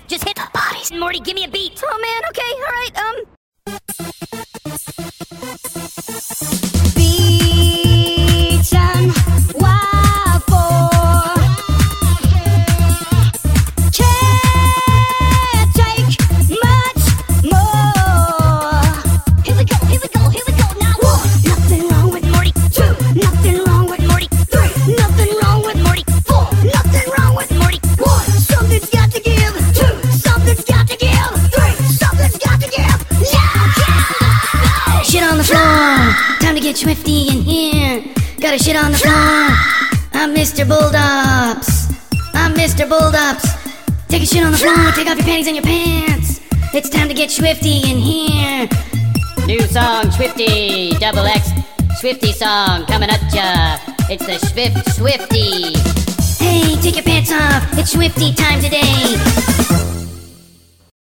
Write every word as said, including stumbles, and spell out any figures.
Just hit the bodies. Morty, give me a beat. Oh man, okay, alright, um... Beats and wild for can't take much more. Here we go, here we go, here we go now. One, nothing wrong with Morty. Two, nothing wrong with Morty. Three, nothing wrong with Morty. Four, nothing wrong with Morty. One, something's got to give. Two, something's got to give. Three, something's got to give. Yeah! Shit on the floor, time to get swifty in here. Gotta shit on the floor. I'm Mister Bulldops. I'm Mister Bulldops. Take a shit on the floor, take off your panties and your pants. It's time to get swifty in here. New song, Swifty, double X, Swifty song coming at ya. It's the Swift Swifty. Hey, take your pants off, it's swifty time today.